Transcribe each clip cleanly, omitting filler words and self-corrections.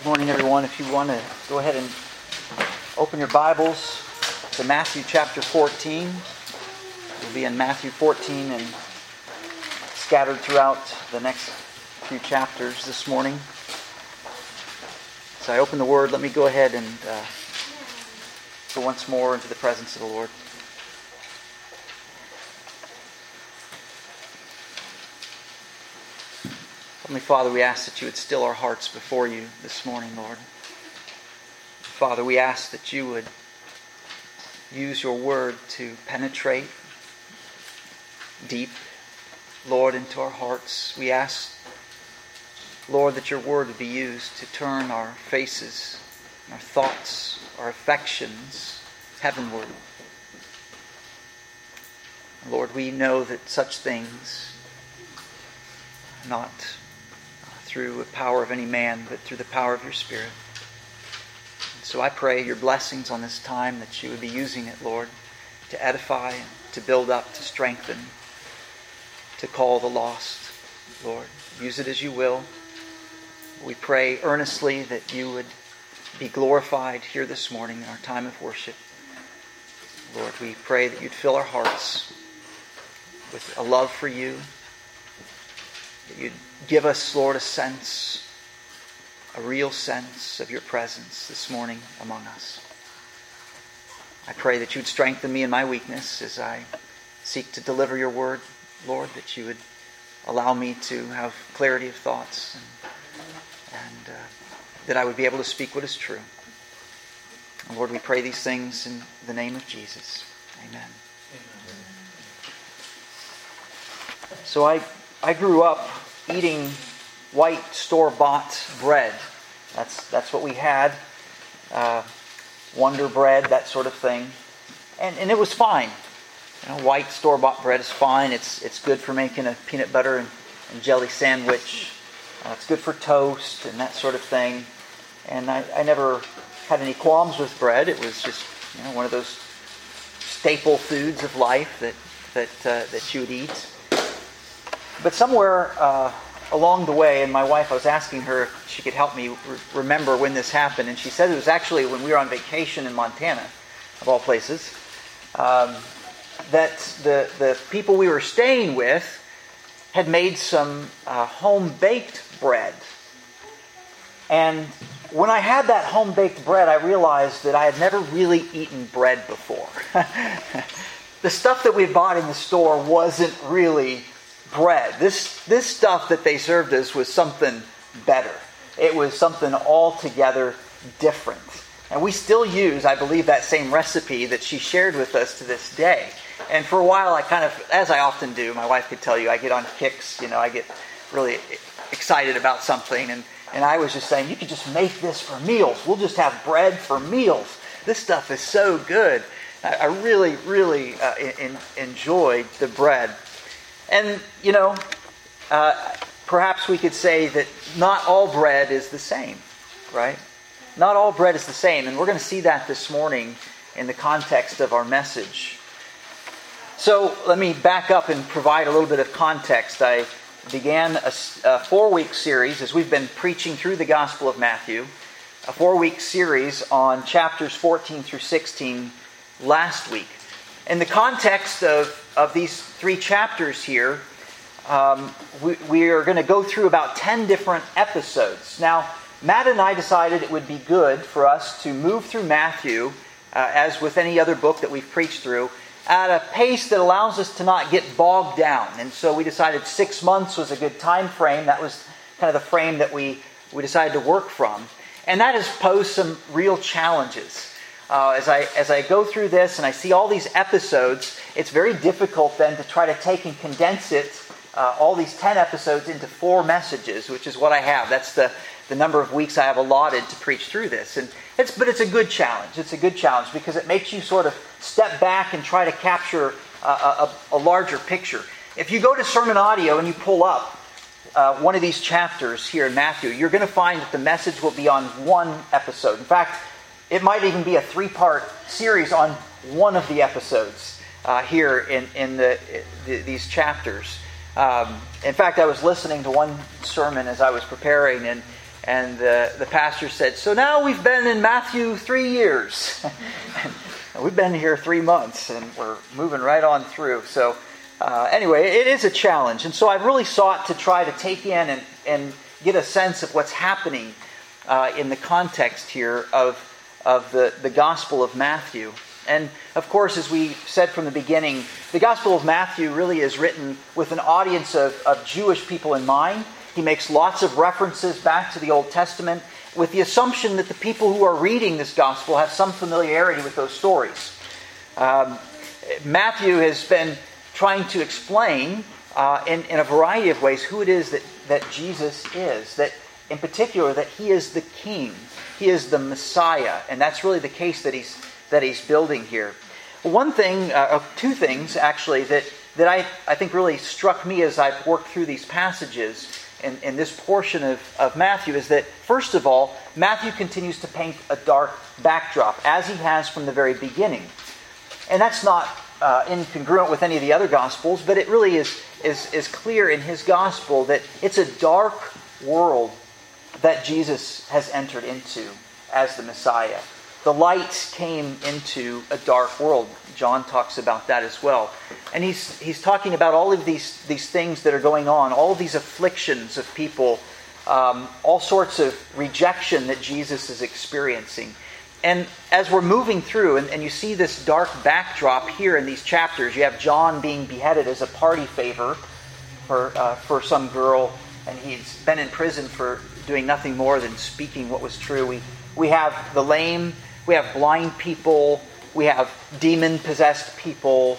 Good morning, everyone. If you want to go ahead and open your Bibles to Matthew chapter 14. We'll be in Matthew 14 and scattered throughout the next few chapters this morning. As I open the Word, let me go ahead and go once more into the presence of the Lord. Heavenly Father, we ask that you would still our hearts before you this morning, Lord. Father, we ask that you would use your word to penetrate deep, Lord, into our hearts. We ask, Lord, that your word would be used to turn our faces, our thoughts, our affections heavenward. Lord, we know that such things are not through the power of any man, but through the power of your Spirit. So I pray your blessings on this time, that you would be using it, Lord, to edify, to build up, to strengthen, to call the lost. Lord, use it as you will. We pray earnestly that you would be glorified here this morning in our time of worship. Lord, we pray that you'd fill our hearts with a love for you, that you'd give us, Lord, a real sense of your presence this morning among us. I pray that you would strengthen me in my weakness as I seek to deliver your word, Lord, that you would allow me to have clarity of thoughts and that I would be able to speak what is true. And Lord, we pray these things in the name of Jesus. Amen. So I grew up eating white store-bought bread. That's what we had. Wonder bread, that sort of thing. And it was fine. You know, white store-bought bread is fine. It's good for making a peanut butter and jelly sandwich. It's good for toast and that sort of thing. And I never had any qualms with bread. It was just, one of those staple foods of life that you would eat. But somewhere along the way, and my wife, I was asking her if she could help me remember when this happened, and she said it was actually when we were on vacation in Montana, of all places, that the people we were staying with had made some home-baked bread. And when I had that home-baked bread, I realized that I had never really eaten bread before. The stuff that we bought in the store wasn't really bread. This stuff that they served us was something better. It was something altogether different. And we still use, I believe, that same recipe that she shared with us to this day. And for a while, I kind of, as I often do, my wife could tell you, I get on kicks, I get really excited about something. And I was just saying, you could just make this for meals. We'll just have bread for meals. This stuff is so good. I really, really enjoyed the bread. And, perhaps we could say that not all bread is the same, right? Not all bread is the same. And we're going to see that this morning in the context of our message. So let me back up and provide a little bit of context. I began a 4-week series, as we've been preaching through the Gospel of Matthew, a 4-week series on chapters 14 through 16 last week. In the context of these 3 chapters here, we are going to go through about 10 different episodes. Now, Matt and I decided it would be good for us to move through Matthew, as with any other book that we've preached through, at a pace that allows us to not get bogged down. And so we decided 6 months was a good time frame. That was kind of the frame that we decided to work from. And that has posed some real challenges. As I go through this and I see all these episodes, it's very difficult then to try to take and condense it, all these 10 episodes, into 4 messages, which is what I have. That's the number of weeks I have allotted to preach through this. But it's a good challenge. It's a good challenge because it makes you sort of step back and try to capture a larger picture. If you go to Sermon Audio and you pull up one of these chapters here in Matthew, you're going to find that the message will be on one episode. In fact, it might even be a 3-part series on one of the episodes here in these chapters. In fact, I was listening to one sermon as I was preparing, And the pastor said, so now we've been in Matthew 3 years. We've been here 3 months, and we're moving right on through. So anyway, it is a challenge. And so I've really sought to try to take in and get a sense of what's happening in the context here of the Gospel of Matthew. And of course, as we said from the beginning, the Gospel of Matthew really is written with an audience of Jewish people in mind. He makes lots of references back to the Old Testament with the assumption that the people who are reading this Gospel have some familiarity with those stories. Matthew has been trying to explain in a variety of ways who it is that Jesus is, that in particular that He is the King, He is the Messiah, and that's really the case that he's building here. One thing, two things actually, that I think really struck me as I've worked through these passages in this portion of Matthew is that, first of all, Matthew continues to paint a dark backdrop, as he has from the very beginning. And that's not incongruent with any of the other Gospels, but it really is clear in his Gospel that it's a dark world that Jesus has entered into as the Messiah. The light came into a dark world. John talks about that as well. And he's talking about all of these things that are going on, all of these afflictions of people, all sorts of rejection that Jesus is experiencing. And as we're moving through, and you see this dark backdrop here in these chapters, you have John being beheaded as a party favor for some girl, and he's been in prison for doing nothing more than speaking what was true. We have the lame, we have blind people, we have demon-possessed people,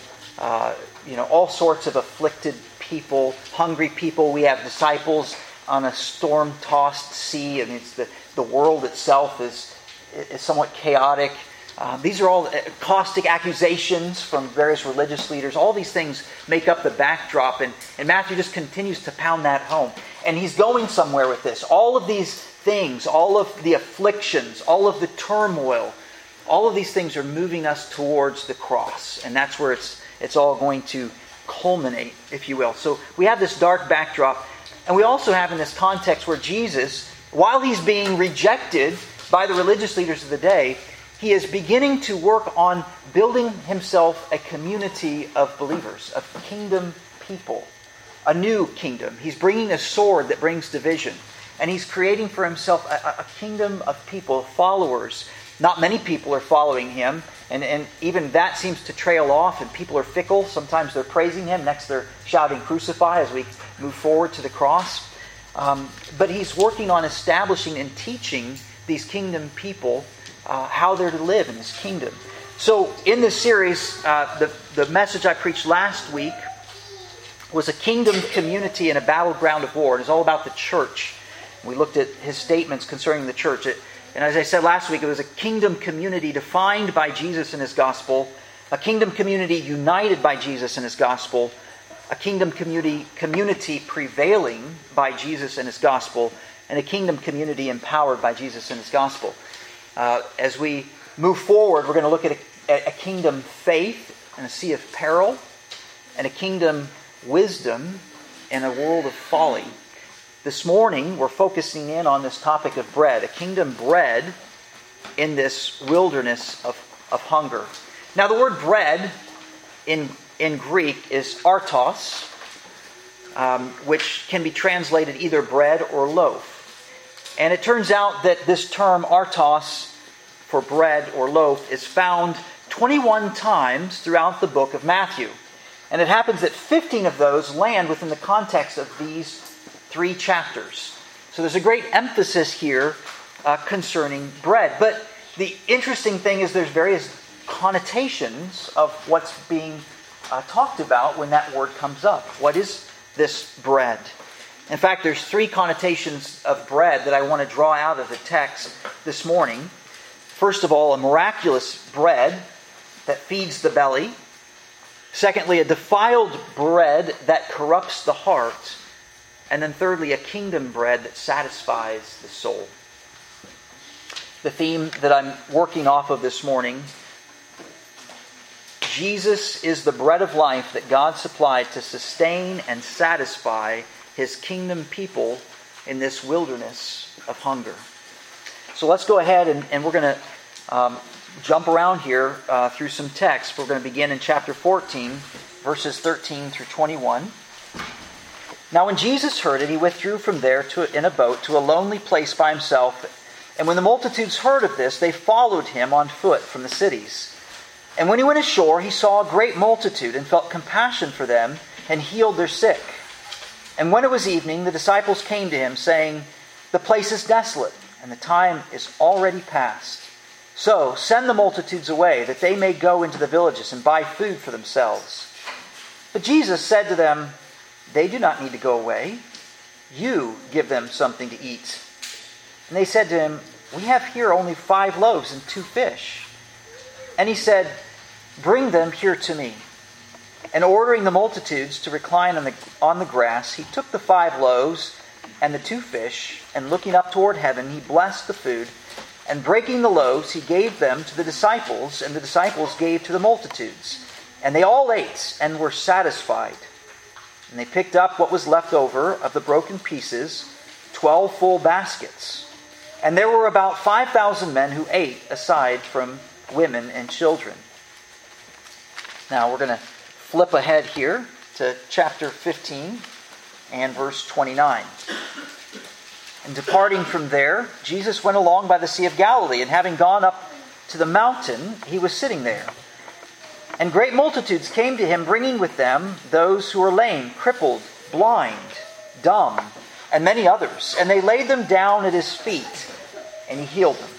all sorts of afflicted people, hungry people. We have disciples on a storm-tossed sea. I mean, the world itself is somewhat chaotic. These are all caustic accusations from various religious leaders. All these things make up the backdrop, and Matthew just continues to pound that home. And he's going somewhere with this. All of these things, all of the afflictions, all of the turmoil, all of these things are moving us towards the cross. And that's where it's all going to culminate, if you will. So we have this dark backdrop. And we also have in this context where Jesus, while he's being rejected by the religious leaders of the day, he is beginning to work on building himself a community of believers, of kingdom people, a new kingdom. He's bringing a sword that brings division. And he's creating for himself a kingdom of people, followers. Not many people are following him, and even that seems to trail off, and people are fickle. Sometimes they're praising him, next they're shouting crucify as we move forward to the cross. But he's working on establishing and teaching these kingdom people how they're to live in this kingdom. So in this series, the message I preached last week was a kingdom community in a battleground of war. It is all about the church. We looked at his statements concerning the church. And as I said last week, it was a kingdom community defined by Jesus and his gospel, a kingdom community united by Jesus and his gospel, a kingdom community prevailing by Jesus and his gospel, and a kingdom community empowered by Jesus and his gospel. As we move forward, we're going to look at a kingdom faith in a sea of peril, and a kingdom wisdom in a world of folly. This morning, we're focusing in on this topic of bread, a kingdom bred in this wilderness of hunger. Now, the word bread in Greek is artos, which can be translated either bread or loaf. And it turns out that this term artos for bread or loaf is found 21 times throughout the book of Matthew. And it happens that 15 of those land within the context of these 3 chapters. So there's a great emphasis here concerning bread. But the interesting thing is there's various connotations of what's being talked about when that word comes up. What is this bread? In fact, there's 3 connotations of bread that I want to draw out of the text this morning. First of all, a miraculous bread that feeds the belly. Secondly, a defiled bread that corrupts the heart. And then thirdly, a kingdom bread that satisfies the soul. The theme that I'm working off of this morning, Jesus is the bread of life that God supplied to sustain and satisfy his kingdom people in this wilderness of hunger. So let's go ahead and we're going to jump around here through some text. We're going to begin in chapter 14, verses 13 through 21. Now when Jesus heard it, he withdrew from there in a boat to a lonely place by himself. And when the multitudes heard of this, they followed him on foot from the cities. And when he went ashore, he saw a great multitude and felt compassion for them and healed their sick. And when it was evening, the disciples came to him, saying, "The place is desolate, and the time is already past. So send the multitudes away, that they may go into the villages and buy food for themselves." But Jesus said to them, "They do not need to go away. You give them something to eat." And they said to him, "We have here only 5 loaves and 2 fish." And he said, "Bring them here to me." And ordering the multitudes to recline on the grass, he took the 5 loaves and the 2 fish, and looking up toward heaven, he blessed the food, and breaking the loaves, he gave them to the disciples, and the disciples gave to the multitudes. And they all ate and were satisfied. And they picked up what was left over of the broken pieces, 12 full baskets. And there were about 5,000 men who ate, aside from women and children. Now we're going to flip ahead here to chapter 15 and verse 29. And departing from there, Jesus went along by the Sea of Galilee, and having gone up to the mountain, he was sitting there. And great multitudes came to him, bringing with them those who were lame, crippled, blind, dumb, and many others. And they laid them down at his feet, and he healed them.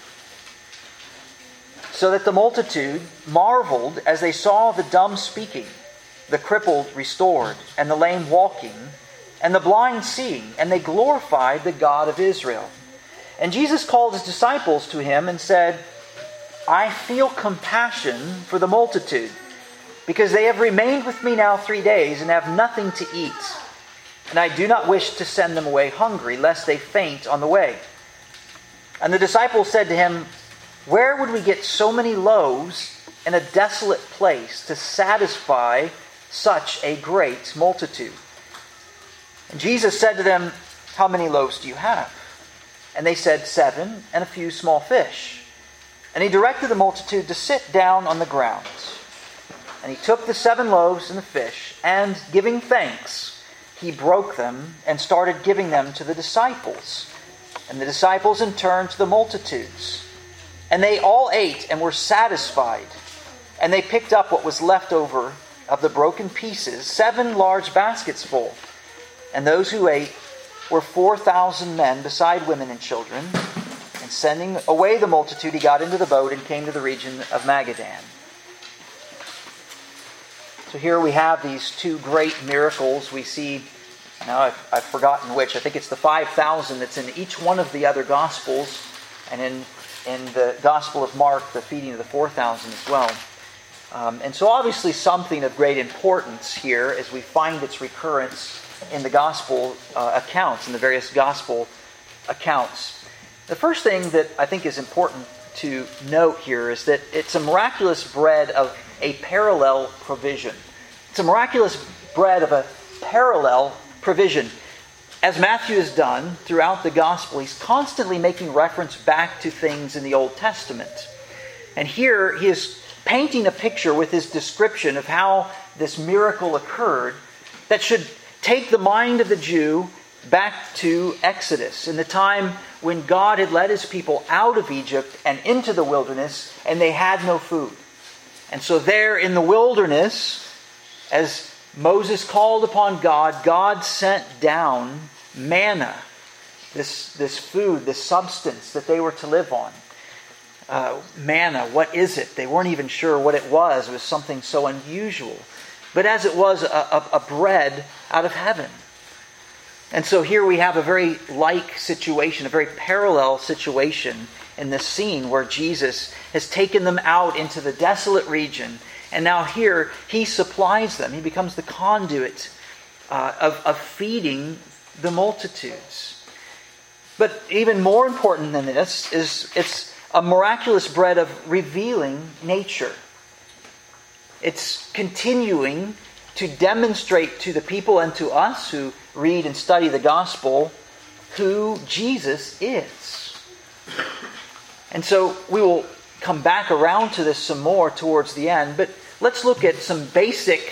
So that the multitude marveled as they saw the dumb speaking, the crippled restored, and the lame walking, and the blind seeing, and they glorified the God of Israel. And Jesus called his disciples to him and said, "I feel compassion for the multitude, because they have remained with me now 3 days and have nothing to eat. And I do not wish to send them away hungry, lest they faint on the way." And the disciples said to him, "Where would we get so many loaves in a desolate place to satisfy such a great multitude?" And Jesus said to them, "How many loaves do you have?" And they said, 7, and a few small fish. And he directed the multitude to sit down on the ground. And he took the 7 loaves and the fish, and giving thanks, he broke them and started giving them to the disciples. And the disciples in turn to the multitudes. And they all ate and were satisfied. And they picked up what was left over of the broken pieces, 7 large baskets full. And those who ate were 4,000 men, beside women and children. And sending away the multitude, he got into the boat and came to the region of Magadan. So here we have these 2 great miracles. We see, now I've forgotten which, I think it's the 5,000 that's in each one of the other Gospels, and in the Gospel of Mark, the feeding of the 4,000 as well. And so obviously something of great importance here as we find its recurrence in the Gospel accounts, in the various Gospel accounts. The first thing that I think is important to note here is that it's a miraculous bread of a parallel provision. It's a miraculous bread of a parallel provision. As Matthew has done throughout the Gospel, he's constantly making reference back to things in the Old Testament. And here he is painting a picture with his description of how this miracle occurred that should take the mind of the Jew back to Exodus, in the time when God had led his people out of Egypt and into the wilderness, and they had no food. And so there in the wilderness, as Moses called upon God, God sent down manna, this food, this substance that they were to live on. Manna, what is it? They weren't even sure what it was. It was something so unusual. But as it was a bread out of heaven. And so here we have a very like situation, a very parallel situation in this scene where Jesus has taken them out into the desolate region. And now here he supplies them. He becomes the conduit of feeding the multitudes. But even more important than this is it's a miraculous bread of revealing nature. It's continuing to demonstrate to the people and to us who read and study the gospel who Jesus is. And so we will come back around to this some more towards the end, but let's look at some basic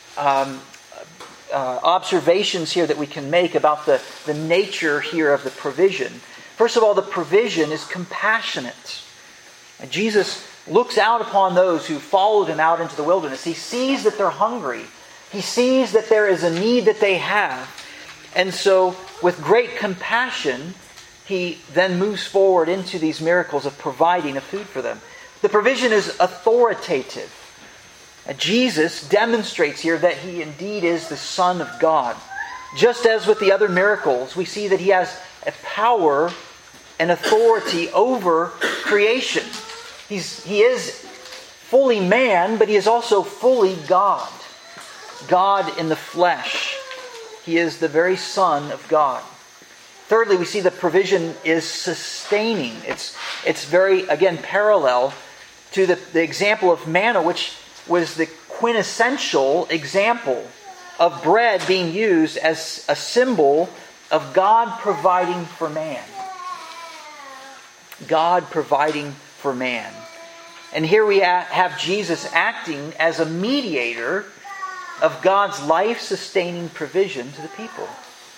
observations here that we can make about the nature here of the provision. First of all, the provision is compassionate. And Jesus looks out upon those who followed him out into the wilderness. He sees that they're hungry. He sees that there is a need that they have. And so, with great compassion, he then moves forward into these miracles of providing a food for them. The provision is authoritative. Jesus demonstrates here that he indeed is the Son of God. Just as with the other miracles, we see that he has a power and authority over creation. He is fully man, but he is also fully God. God in the flesh. He is the very Son of God. Thirdly, we see the provision is sustaining. It's very, again, parallel to the example of manna, which was the quintessential example of bread being used as a symbol of God providing for man. God providing for man. And here we have Jesus acting as a mediator of God's life-sustaining provision to the people.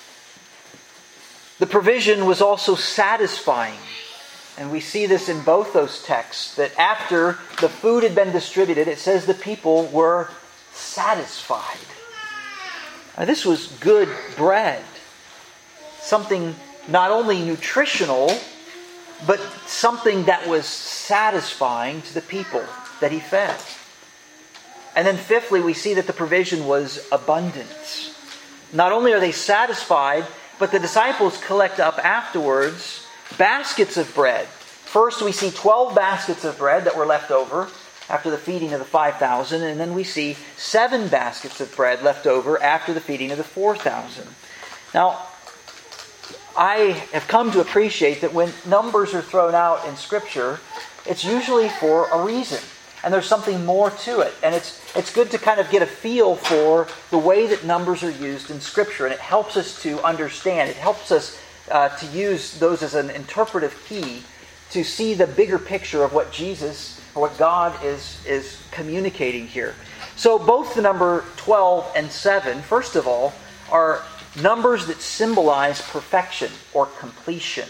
The provision was also satisfying. And we see this in both those texts, that after the food had been distributed, it says the people were satisfied. Now, this was good bread. Something not only nutritional, but something that was satisfying to the people that he fed. And then fifthly, we see that the provision was abundant. Not only are they satisfied, but the disciples collect up afterwards baskets of bread. First, we see 12 baskets of bread that were left over after the feeding of the 5,000. And then we see 7 baskets of bread left over after the feeding of the 4,000. Now, I have come to appreciate that when numbers are thrown out in Scripture, it's usually for a reason. And there's something more to it. And it's good to kind of get a feel for the way that numbers are used in Scripture. And it helps us to understand. It helps us to use those as an interpretive key to see the bigger picture of what Jesus, or what God is communicating here. So both the number 12 and 7, first of all, are numbers that symbolize perfection or completion.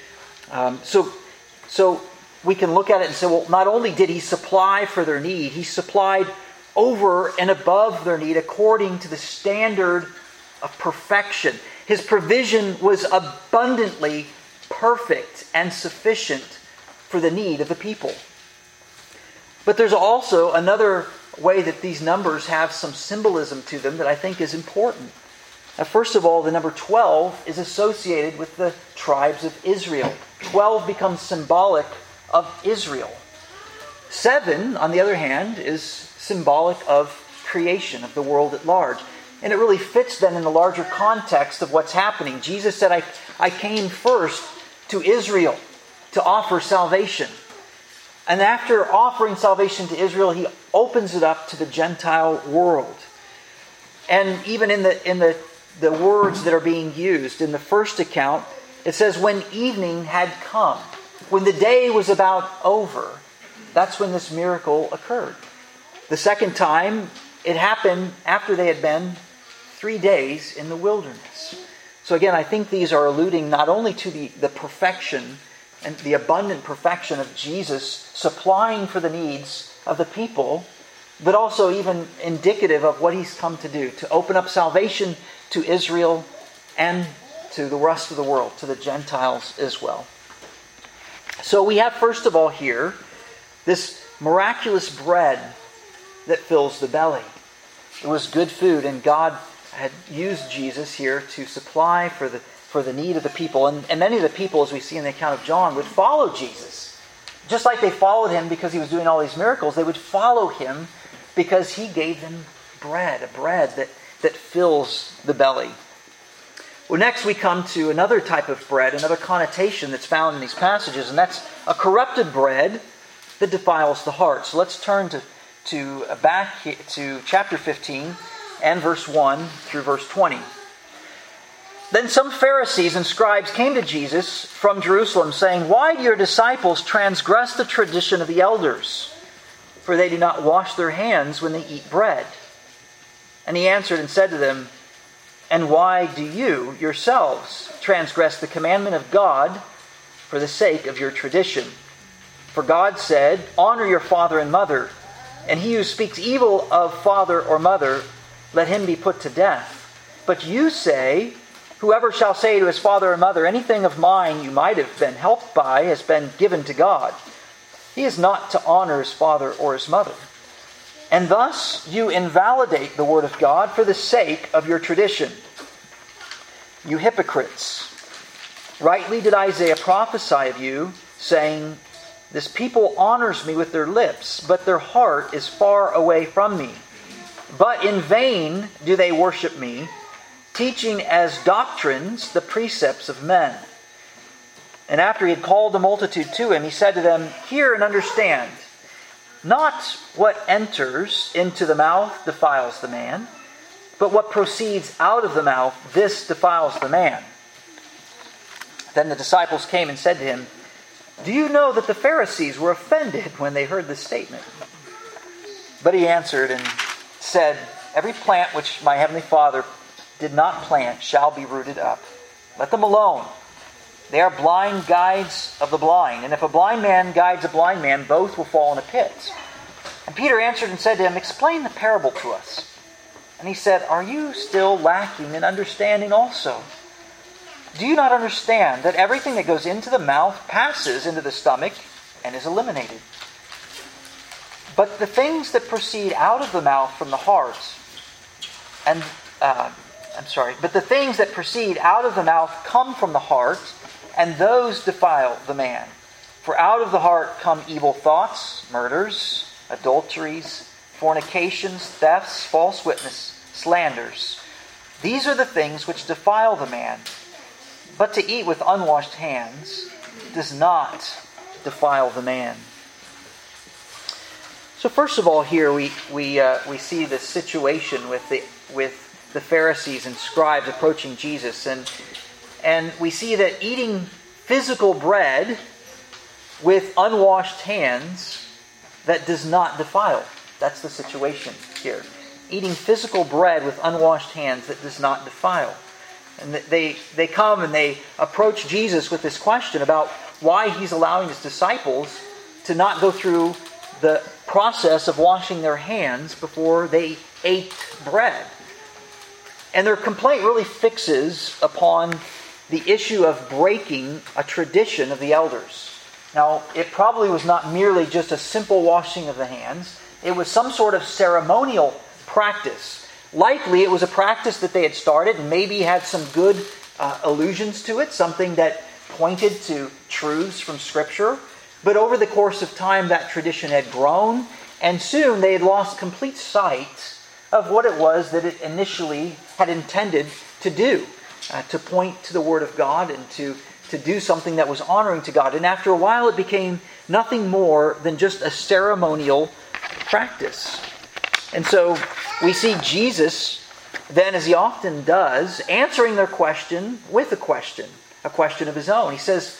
So we can look at it and say, well, not only did he supply for their need, he supplied over and above their need according to the standard of perfection. His provision was abundantly perfect and sufficient for the need of the people. But there's also another way that these numbers have some symbolism to them that I think is important. Now, first of all, the number 12 is associated with the tribes of Israel. 12 becomes symbolic of Israel. 7, on the other hand, is symbolic of creation, of the world at large. And it really fits then in the larger context of what's happening. Jesus said, I came first to Israel to offer salvation. And after offering salvation to Israel, he opens it up to the Gentile world. And even in the words that are being used, in the first account, it says, when evening had come, when the day was about over, that's when this miracle occurred. The second time, it happened after they had been 3 days in the wilderness. So again, I think these are alluding not only to the perfection and the abundant perfection of Jesus supplying for the needs of the people, but also even indicative of what he's come to do, to open up salvation to Israel and to the rest of the world, to the Gentiles as well. So we have, first of all here, this miraculous bread that fills the belly. It was good food, and God had used Jesus here to supply for the need of the people. And many of the people, as we see in the account of John, would follow Jesus. Just like they followed him because he was doing all these miracles, they would follow him because he gave them bread, a bread that fills the belly. Well, next we come to another type of bread, another connotation that's found in these passages, and that's a bread that defiles the heart. So let's turn back to chapter 15 and verse 1 through verse 20. Then some Pharisees and scribes came to Jesus from Jerusalem, saying, "Why do your disciples transgress the tradition of the elders? For they do not wash their hands when they eat bread." And he answered and said to them, "And why do you yourselves transgress the commandment of God for the sake of your tradition? For God said, 'Honor your father and mother,' and he who speaks evil of father or mother, let him be put to death. But you say, 'Whoever shall say to his father or mother, anything of mine you might have been helped by has been given to God,' he is not to honor his father or his mother. And thus you invalidate the word of God for the sake of your tradition. You hypocrites! Rightly did Isaiah prophesy of you, saying, 'This people honors me with their lips, but their heart is far away from me. But in vain do they worship me, teaching as doctrines the precepts of men.' And after he had called the multitude to him, he said to them, 'Hear and understand. Not what enters into the mouth defiles the man, but what proceeds out of the mouth, this defiles the man.' Then the disciples came and said to him, 'Do you know that the Pharisees were offended when they heard this statement?' But he answered and said, 'Every plant which my heavenly Father did not plant shall be rooted up. Let them alone. They are blind guides of the blind. And if a blind man guides a blind man, both will fall in a pit.' And Peter answered and said to him, 'Explain the parable to us.' And he said, 'Are you still lacking in understanding also? Do you not understand that everything that goes into the mouth passes into the stomach and is eliminated? But the things that proceed out of the mouth from the heart, but the things that proceed out of the mouth come from the heart, and those defile the man. For out of the heart come evil thoughts, murders, adulteries, fornications, thefts, false witness, slanders. These are the things which defile the man. But to eat with unwashed hands does not defile the man." So first of all, here we see the situation with the Pharisees and scribes approaching Jesus, and we see that eating physical bread with unwashed hands that does not defile. That's the situation here. Eating physical bread with unwashed hands that does not defile. And they come and they approach Jesus with this question about why he's allowing his disciples to not go through the process of washing their hands before they ate bread. And their complaint really fixes upon the issue of breaking a tradition of the elders. Now, it probably was not merely just a simple washing of the hands. It was some sort of ceremonial practice. Likely it was a practice that they had started and maybe had some good allusions to it, something that pointed to truths from Scripture. But over the course of time, that tradition had grown, and soon they had lost complete sight of what it was that it initially had intended to do, to point to the Word of God and to do something that was honoring to God. And after a while, it became nothing more than just a ceremonial practice. And so we see Jesus, then, as he often does, answering their question with a question of his own. He says,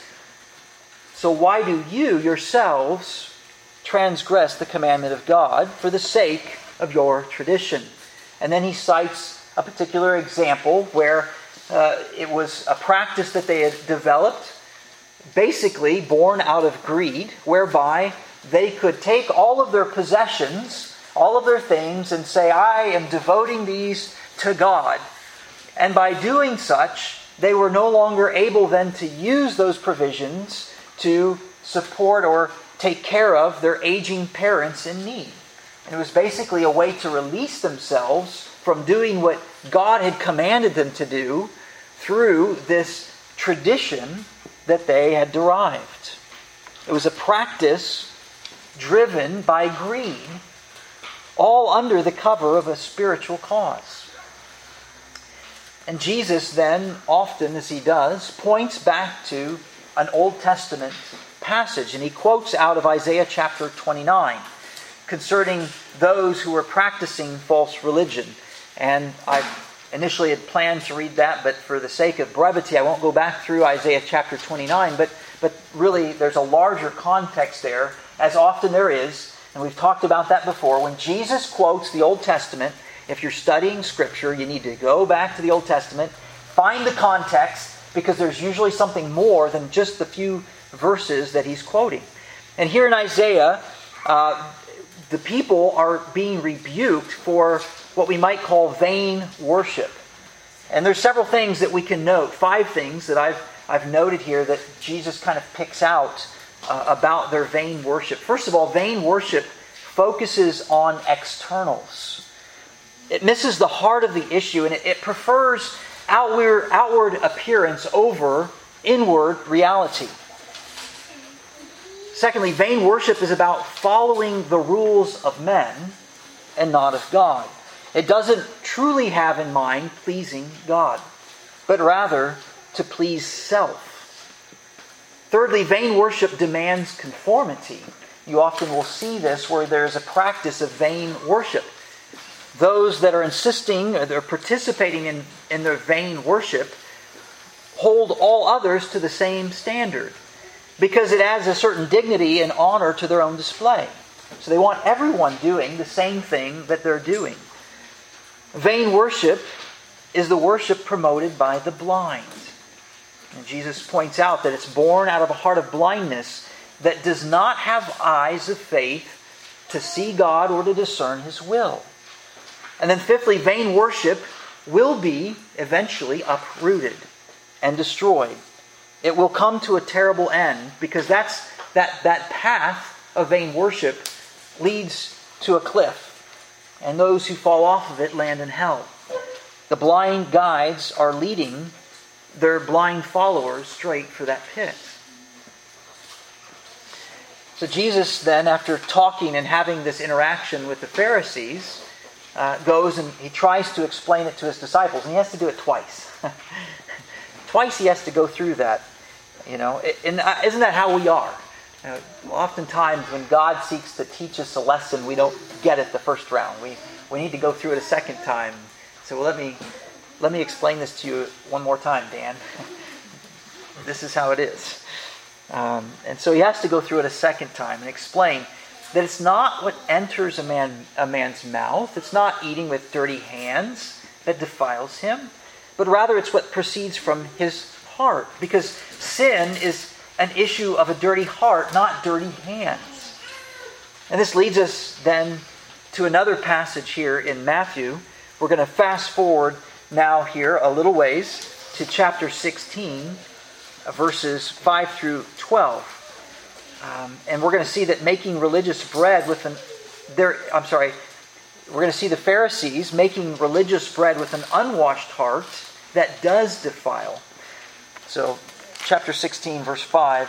"So why do you yourselves transgress the commandment of God for the sake of your tradition?" And then he cites a particular example where it was a practice that they had developed, basically born out of greed, whereby they could take all of their possessions, all of their things, and say, "I am devoting these to God." And by doing such, they were no longer able then to use those provisions to support or take care of their aging parents in need. And it was basically a way to release themselves from doing what God had commanded them to do through this tradition that they had derived. It was a practice driven by greed, all under the cover of a spiritual cause. And Jesus then, often as he does, points back to an Old Testament passage, and he quotes out of Isaiah chapter 29 concerning those who were practicing false religion. And I've initially had planned to read that, but for the sake of brevity, I won't go back through Isaiah chapter 29, but really there's a larger context there, as often there is, and we've talked about that before. When Jesus quotes the Old Testament, if you're studying Scripture, you need to go back to the Old Testament, find the context, because there's usually something more than just the few verses that he's quoting. And here in Isaiah, the people are being rebuked for what we might call vain worship. And there's several things that we can note. 5 things that I've noted here that Jesus kind of picks out about their vain worship. First of all, vain worship focuses on externals. It misses the heart of the issue, and it prefers outward appearance over inward reality. Secondly, vain worship is about following the rules of men and not of God. It doesn't truly have in mind pleasing God, but rather to please self. Thirdly, vain worship demands conformity. You often will see this where there's a practice of vain worship. Those that are insisting, or they're participating in their vain worship, hold all others to the same standard, because it adds a certain dignity and honor to their own display. So they want everyone doing the same thing that they're doing. Vain worship is the worship promoted by the blind. And Jesus points out that it's born out of a heart of blindness that does not have eyes of faith to see God or to discern His will. And then fifthly, vain worship will be eventually uprooted and destroyed. It will come to a terrible end, because that path of vain worship leads to a cliff, and those who fall off of it land in hell. The blind guides are leading their blind followers straight for that pit. So Jesus then, after talking and having this interaction with the Pharisees, goes and he tries to explain it to his disciples, and he has to do it twice. Twice he has to go through that. And isn't that how we are? Oftentimes when God seeks to teach us a lesson, we don't get it the first round. We need to go through it a second time. So let me explain this to you one more time, Dan. This is how it is. And so he has to go through it a second time and explain that it's not what enters a man's mouth. It's not eating with dirty hands that defiles him, but rather it's what proceeds from his heart. Because sin is an issue of a dirty heart, not dirty hands. And this leads us then to another passage here in Matthew. We're going to fast forward now here a little ways to chapter 16, verses 5 through 12. And we're going to see that making religious bread with we're going to see the Pharisees making religious bread with an unwashed heart that does defile. So, chapter 16, verse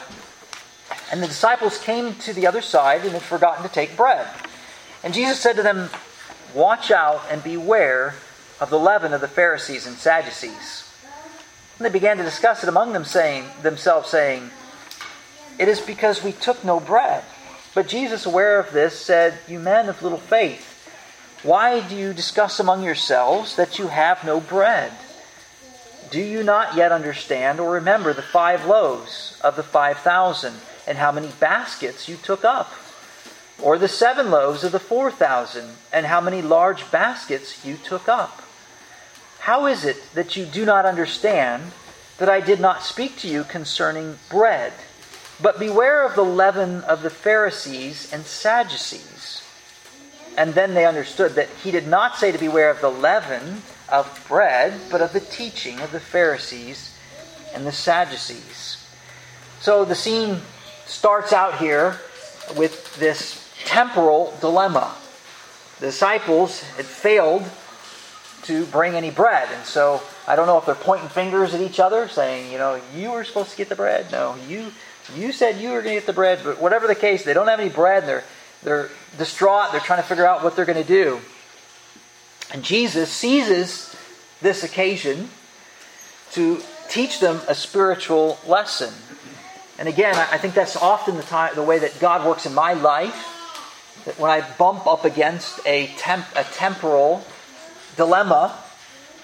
5. And the disciples came to the other side and had forgotten to take bread. And Jesus said to them, "Watch out and beware of the leaven of the Pharisees and Sadducees." And they began to discuss it among themselves, saying, "It is because we took no bread." But Jesus, aware of this, said, "You men of little faith, why do you discuss among yourselves that you have no bread? Do you not yet understand or remember the 5 loaves of the 5,000 and how many baskets you took up? Or the 7 loaves of the 4,000 and how many large baskets you took up? How is it that you do not understand that I did not speak to you concerning bread? But beware of the leaven of the Pharisees and Sadducees." And then they understood that he did not say to beware of the leaven of bread, but of the teaching of the Pharisees and the Sadducees. So the scene starts out here with this temporal dilemma. The disciples had failed to bring any bread. And so I don't know if they're pointing fingers at each other, saying, you were supposed to get the bread. No, you said you were going to get the bread. But whatever the case, they don't have any bread. And they're distraught. They're trying to figure out what they're going to do. And Jesus seizes this occasion to teach them a spiritual lesson. And again, I think that's often the way that God works in my life. That when I bump up against a temporal dilemma,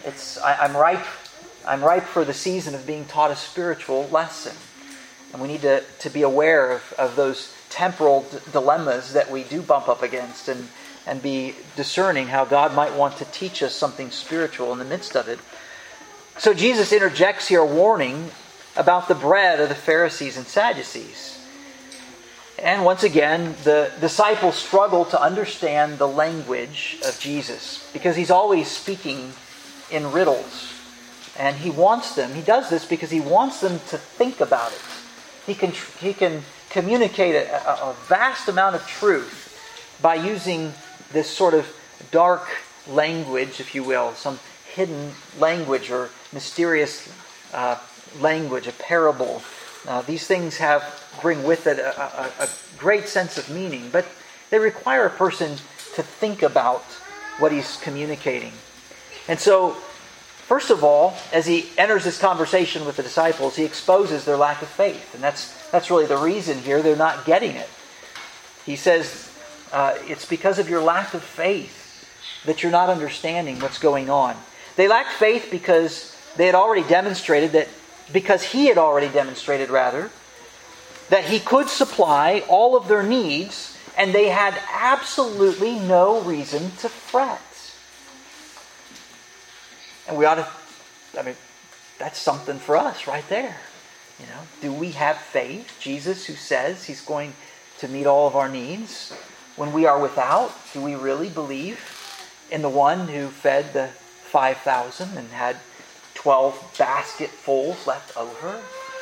I'm ripe for the season of being taught a spiritual lesson. And we need to be aware of those temporal dilemmas that we do bump up against and be discerning how God might want to teach us something spiritual in the midst of it. So Jesus interjects here a warning about the bread of the Pharisees and Sadducees. And once again, the disciples struggle to understand the language of Jesus because he's always speaking in riddles. And he does this because he wants them to think about it. He can communicate a vast amount of truth by using this sort of dark language, if you will, some hidden language or mysterious language, a parable. These things bring with it a great sense of meaning, but they require a person to think about what he's communicating. And so, first of all, as he enters this conversation with the disciples, he exposes their lack of faith. And that's really the reason here they're not getting it. He says, it's because of your lack of faith that you're not understanding what's going on. They lacked faith because he had already demonstrated that he could supply all of their needs, and they had absolutely no reason to fret. And that's something for us right there. Do we have faith? Jesus, who says He's going to meet all of our needs when we are without, do we really believe in the one who fed the 5,000 and had 12 basketfuls left over?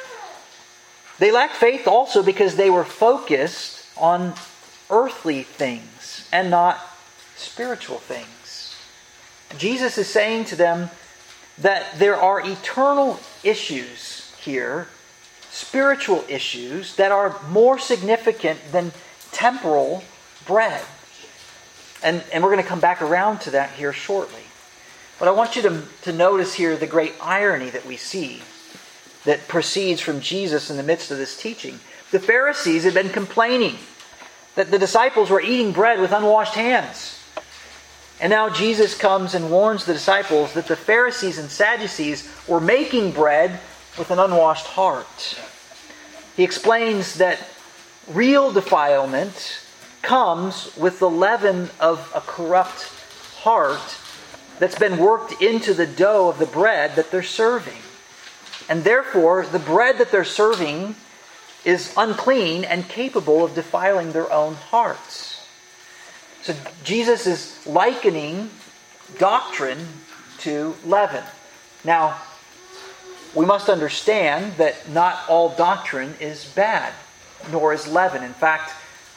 They lacked faith also because they were focused on earthly things and not spiritual things. Jesus is saying to them that there are eternal issues here, spiritual issues that are more significant than temporal bread. And we're going to come back around to that here shortly. But I want you to notice here the great irony that we see that proceeds from Jesus in the midst of this teaching. The Pharisees had been complaining that the disciples were eating bread with unwashed hands. And now Jesus comes and warns the disciples that the Pharisees and Sadducees were making bread with an unwashed heart. He explains that real defilement comes with the leaven of a corrupt heart that's been worked into the dough of the bread that they're serving. And therefore, the bread that they're serving is unclean and capable of defiling their own hearts. So Jesus is likening doctrine to leaven. Now, we must understand that not all doctrine is bad, nor is leaven. In fact,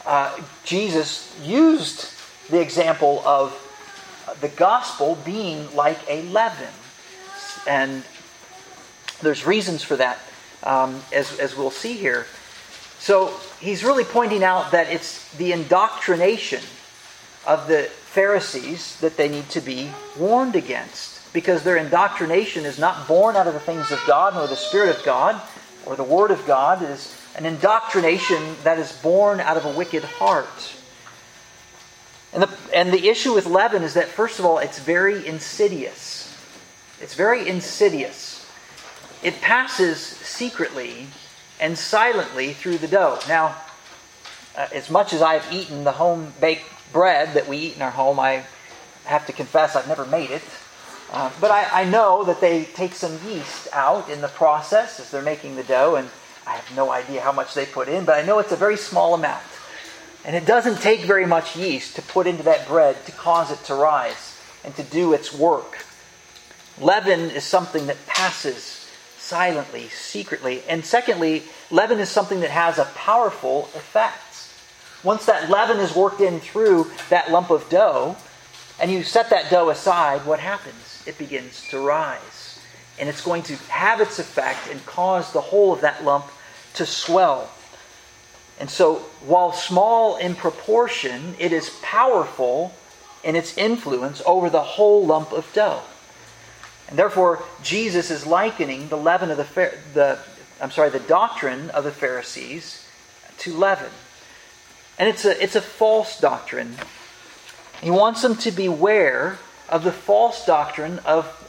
Jesus used the example of the gospel being like a leaven. And there's reasons for that, as we'll see here. So he's really pointing out that it's the indoctrination of the Pharisees that they need to be warned against, because their indoctrination is not born out of the things of God, nor the Spirit of God, or the Word of God. It is an indoctrination that is born out of a wicked heart. And the issue with leaven is that, first of all, it's very insidious. It's very insidious. It passes secretly and silently through the dough. Now, as much as I've eaten the home-baked bread that we eat in our home, I have to confess I've never made it. But I know that they take some yeast out in the process as they're making the dough, and I have no idea how much they put in, but I know it's a very small amount. And it doesn't take very much yeast to put into that bread to cause it to rise and to do its work. Leaven is something that passes silently, secretly. And secondly, leaven is something that has a powerful effect. Once that leaven is worked in through that lump of dough, and you set that dough aside, what happens? It begins to rise. And it's going to have its effect and cause the whole of that lump to swell. And so, while small in proportion, it is powerful in its influence over the whole lump of dough. And therefore, Jesus is likening the leaven of the doctrine of the Pharisees to leaven. And it's a false doctrine. He wants them to beware of the false doctrine of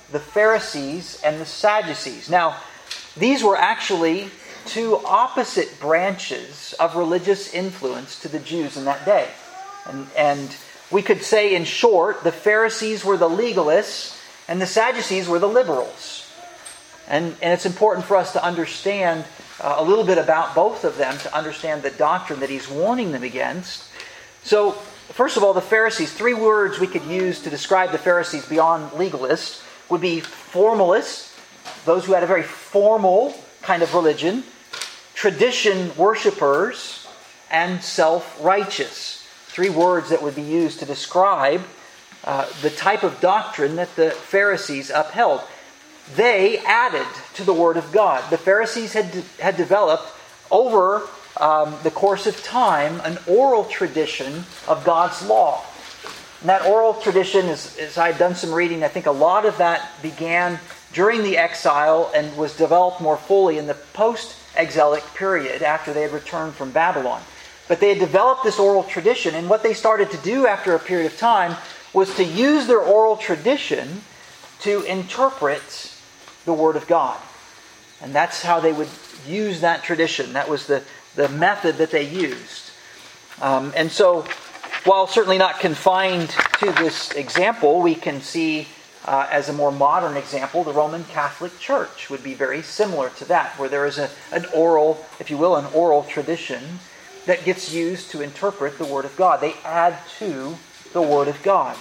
the Pharisees and the Sadducees. Now, these were actually two opposite branches of religious influence to the Jews in that day. And we could say, in short, the Pharisees were the legalists and the Sadducees were the liberals. And it's important for us to understand a little bit about both of them, to understand the doctrine that he's warning them against. So, first of all, the Pharisees, 3 words we could use to describe the Pharisees beyond legalists would be formalists, those who had a very formal kind of religion, tradition worshipers, and self-righteous. 3 words that would be used to describe the type of doctrine that the Pharisees upheld. They added to the Word of God. The Pharisees had developed over the course of time an oral tradition of God's law. And that oral tradition, as I've done some reading, I think a lot of that began during the exile and was developed more fully in the post-exilic period after they had returned from Babylon. But they had developed this oral tradition, and what they started to do after a period of time was to use their oral tradition to interpret the Word of God. And that's how they would use that tradition. That was the method that they used. And so, while certainly not confined to this example, we can see as a more modern example, the Roman Catholic Church would be very similar to that, where there is an oral, if you will, an oral tradition that gets used to interpret the Word of God. They add to the Word of God.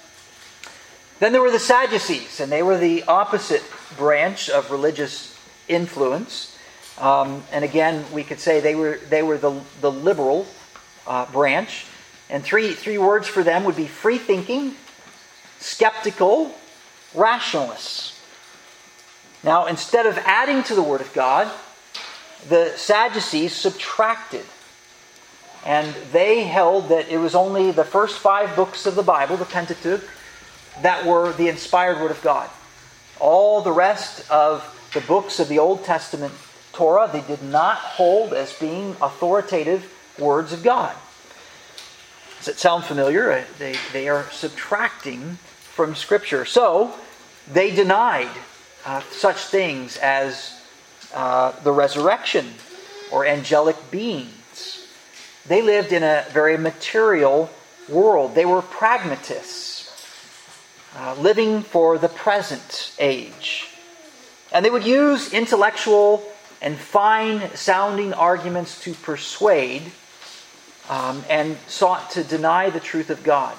Then there were the Sadducees, and they were the opposite branch of religious influence. And again, we could say they were the liberal branch. And three words for them would be free thinking, skeptical, rationalists. Now, instead of adding to the Word of God, the Sadducees subtracted. And they held that it was only the first 5 books of the Bible, the Pentateuch, that were the inspired Word of God. All the rest of the books of the Old Testament Torah, they did not hold as being authoritative words of God. Does it sound familiar? They are subtracting from Scripture. So, they denied such things as the resurrection or angelic beings. They lived in a very material world. They were pragmatists, living for the present age. And they would use intellectual and fine-sounding arguments to persuade and sought to deny the truth of God.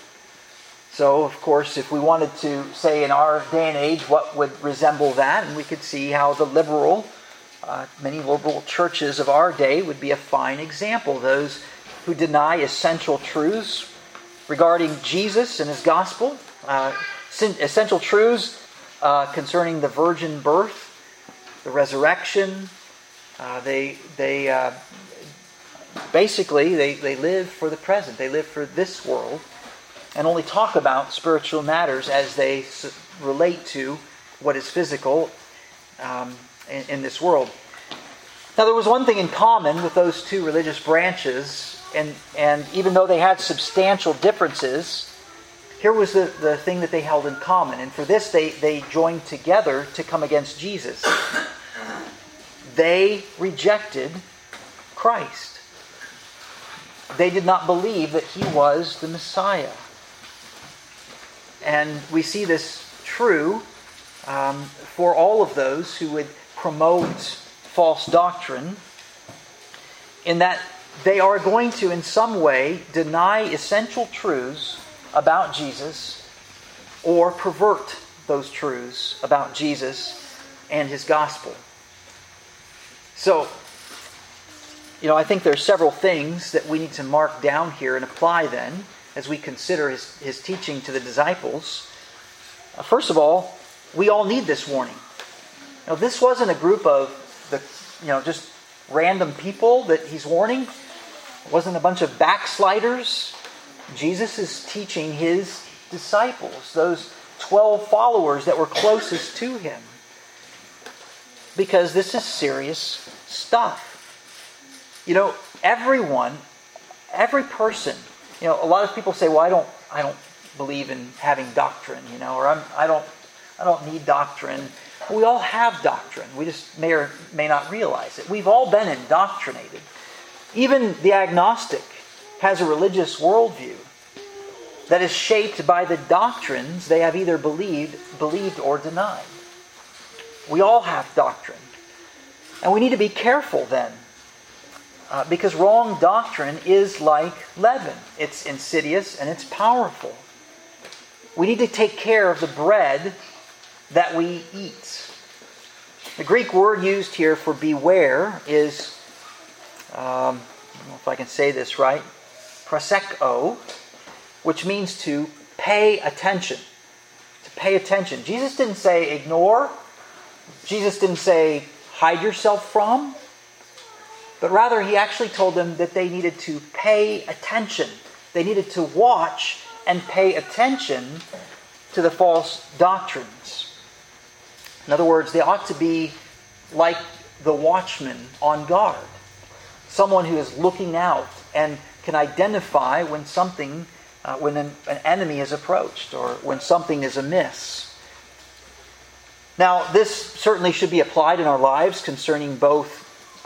So, of course, if we wanted to say in our day and age what would resemble that, and we could see how the many liberal churches of our day would be a fine example. Those who deny essential truths regarding Jesus and His gospel, essential truths concerning the virgin birth, the resurrection. They live for the present. They live for this world and only talk about spiritual matters as they relate to what is physical in this world. Now, there was one thing in common with those two religious branches, and even though they had substantial differences, here was the thing that they held in common. And for this, they joined together to come against Jesus. They rejected Christ. They did not believe that He was the Messiah. And we see this true for all of those who would promote false doctrine, in that they are going to, in some way, deny essential truths about Jesus or pervert those truths about Jesus and His gospel. So, I think there are several things that we need to mark down here and apply then as we consider His teaching to the disciples. First of all, we all need this warning. Now, this wasn't a group of just random people that He's warning. It wasn't a bunch of backsliders. Jesus is teaching His disciples, those 12 followers that were closest to Him, because this is serious stuff. Every person, a lot of people say, well, I don't believe in having doctrine, or I don't I don't need doctrine. We all have doctrine. We just may or may not realize it. We've all been indoctrinated. Even the agnostic has a religious worldview that is shaped by the doctrines they have either believed or denied. We all have doctrine. And we need to be careful then, because wrong doctrine is like leaven. It's insidious and it's powerful. We need to take care of the bread that we eat. The Greek word used here for beware is, I don't know if I can say this right, proseko, which means to pay attention. To pay attention. Jesus didn't say ignore. Jesus didn't say hide yourself from. But rather, he actually told them that they needed to pay attention. They needed to watch and pay attention to the false doctrines. In other words, they ought to be like the watchman on guard. Someone who is looking out and can identify when something, when an enemy is approached or when something is amiss. Now, this certainly should be applied in our lives concerning both,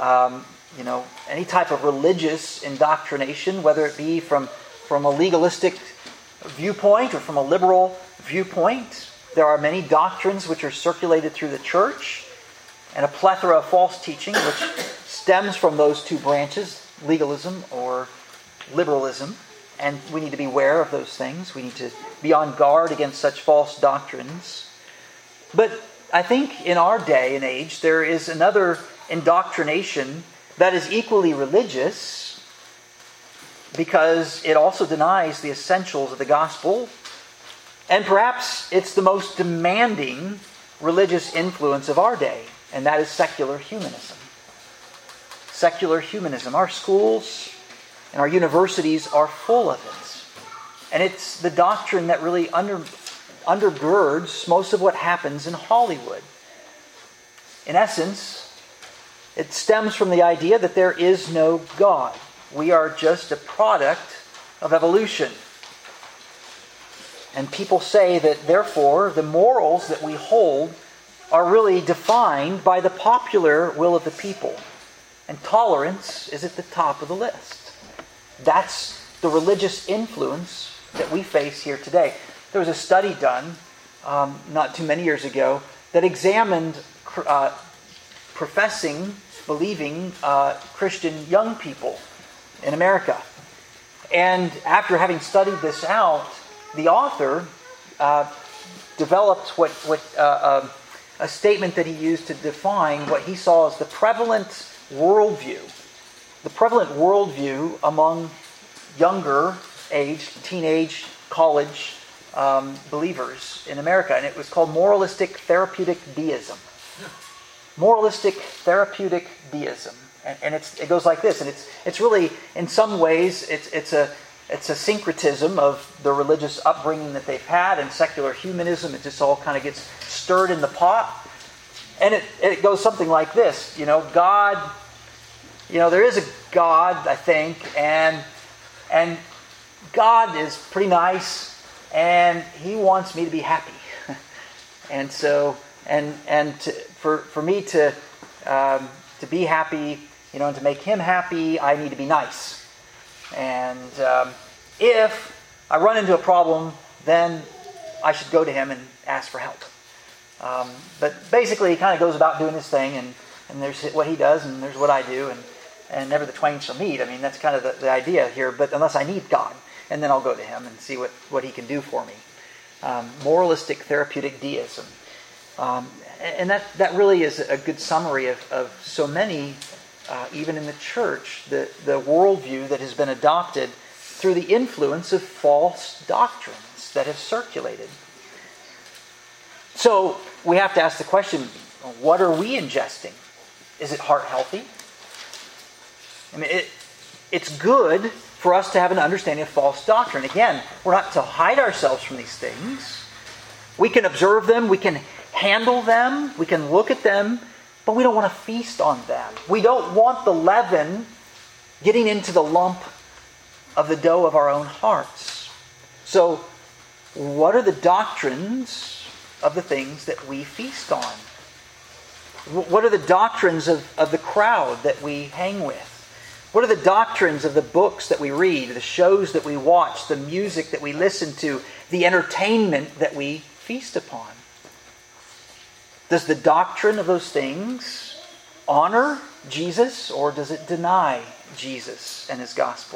any type of religious indoctrination, whether it be from a legalistic viewpoint or from a liberal viewpoint. There are many doctrines which are circulated through the church and a plethora of false teaching which stems from those two branches, legalism or liberalism. And we need to be aware of those things. We need to be on guard against such false doctrines. But I think in our day and age, there is another indoctrination that is equally religious because it also denies the essentials of the gospel. And perhaps it's the most demanding religious influence of our day, and that is secular humanism. Secular humanism. Our schools and our universities are full of it. And it's the doctrine that really undergirds most of what happens in Hollywood. In essence, it stems from the idea that there is no God. We are just a product of evolution. And people say that, therefore, the morals that we hold are really defined by the popular will of the people. And tolerance is at the top of the list. That's the religious influence that we face here today. There was a study done not too many years ago that examined believing Christian young people in America. And after having studied this out, the author developed a statement that he used to define what he saw as the prevalent worldview. The prevalent worldview among younger age, teenage, college believers in America. And it was called moralistic therapeutic deism. Moralistic therapeutic deism. And it goes like this. And it's really, in some ways, it's a syncretism of the religious upbringing that they've had and secular humanism. It just all kind of gets stirred in the pot. And it goes something like this. God, there is a God, I think, and God is pretty nice, and He wants me to be happy. And so, for me to be happy, and to make Him happy, I need to be nice. And if I run into a problem, then I should go to Him and ask for help. But basically, He kind of goes about doing His thing, and there's what He does, and there's what I do, and never the twain shall meet. I mean, that's kind of the idea here. But unless I need God, and then I'll go to Him and see what He can do for me. Moralistic therapeutic deism. And that really is a good summary of so many, even in the church, the worldview that has been adopted through the influence of false doctrines that have circulated. So we have to ask the question, what are we ingesting? Is it heart healthy? I mean, it's good for us to have an understanding of false doctrine. Again, we're not to hide ourselves from these things. We can observe them, we can handle them, we can look at them, but we don't want to feast on them. We don't want the leaven getting into the lump of the dough of our own hearts. So, what are the doctrines of the things that we feast on? What are the doctrines of the crowd that we hang with? What are the doctrines of the books that we read, the shows that we watch, the music that we listen to, the entertainment that we feast upon? Does the doctrine of those things honor Jesus, or does it deny Jesus and His gospel?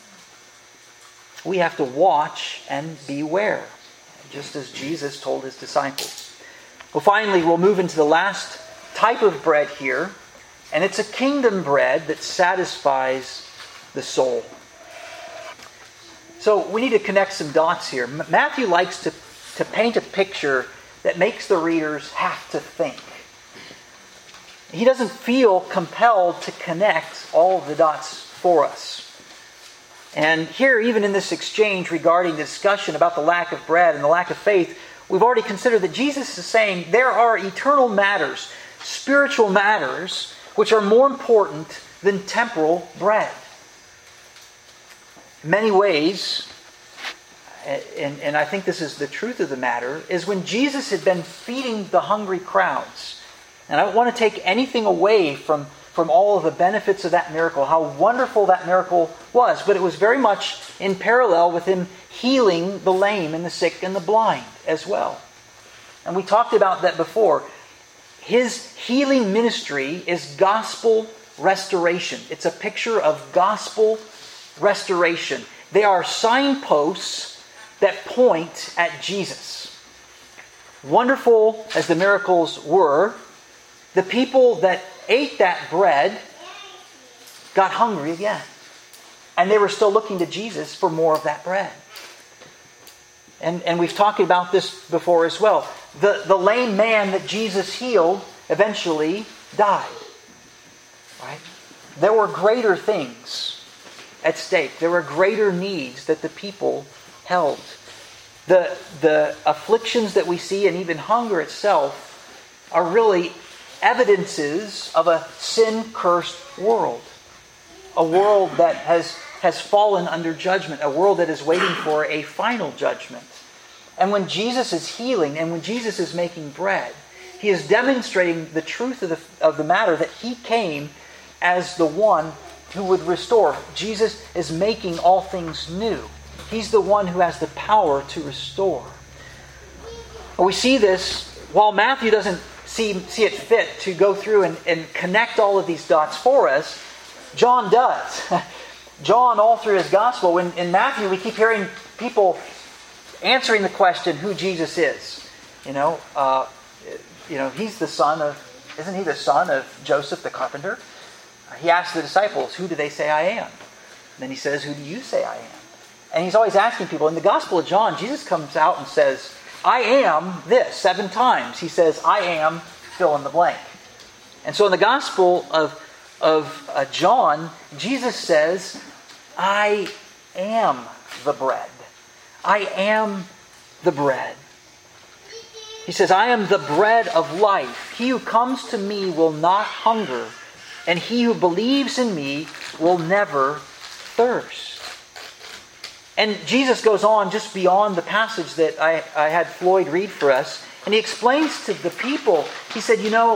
We have to watch and beware, just as Jesus told His disciples. Well, finally, we'll move into the last type of bread here, and it's a kingdom bread that satisfies the soul. So we need to connect some dots here. Matthew likes to paint a picture that makes the readers have to think. He doesn't feel compelled to connect all of the dots for us. And here, even in this exchange regarding the discussion about the lack of bread and the lack of faith, we've already considered that Jesus is saying there are eternal matters, spiritual matters, which are more important than temporal bread. In many ways, and I think this is the truth of the matter, is when Jesus had been feeding the hungry crowds, and I don't want to take anything away from all of the benefits of that miracle, how wonderful that miracle was, but it was very much in parallel with Him healing the lame and the sick and the blind as well. And we talked about that before. His healing ministry is gospel restoration. It's a picture of gospel restoration. They are signposts that point at Jesus. Wonderful as the miracles were, the people that ate that bread got hungry again. And they were still looking to Jesus for more of that bread. And we've talked about this before as well. The lame man that Jesus healed eventually died. Right? There were greater things at stake. There were greater needs that the people held. The afflictions that we see, and even hunger itself, are really evidences of a sin-cursed world. A world that has fallen under judgment. A world that is waiting for a final judgment. And when Jesus is healing and when Jesus is making bread, He is demonstrating the truth of the matter, that He came as the one who would restore. Jesus is making all things new. He's the one who has the power to restore. We see this, while Matthew doesn't see it fit to go through and connect all of these dots for us, John does. John, all through his gospel, in Matthew we keep hearing people answering the question who Jesus is. He's the son of, isn't He the son of Joseph the carpenter? He asks the disciples, who do they say I am? And then He says, who do you say I am? And He's always asking people. In the Gospel of John, Jesus comes out and says, I am this 7 times. He says, I am fill in the blank. And so in the Gospel of John, Jesus says, I am the bread. I am the bread. He says, I am the bread of life. He who comes to me will not hunger, and he who believes in me will never thirst. And Jesus goes on just beyond the passage that I had Floyd read for us, and He explains to the people, He said,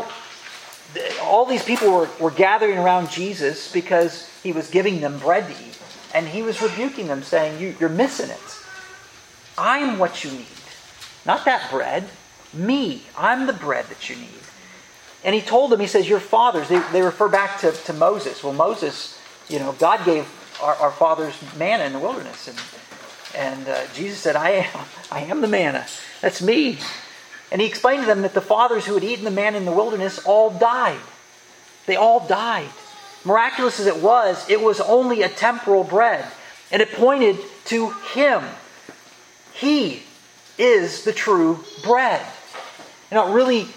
all these people were gathering around Jesus because He was giving them bread to eat. And He was rebuking them, saying, you're missing it. I'm what you need. Not that bread. Me. I'm the bread that you need. And He told them, He says, your fathers, they refer back to Moses. Well, Moses, God gave our fathers manna in the wilderness. And Jesus said, I am the manna. That's me. And He explained to them that the fathers who had eaten the manna in the wilderness all died. They all died. Miraculous as it was only a temporal bread. And it pointed to Him. He is the true bread. It really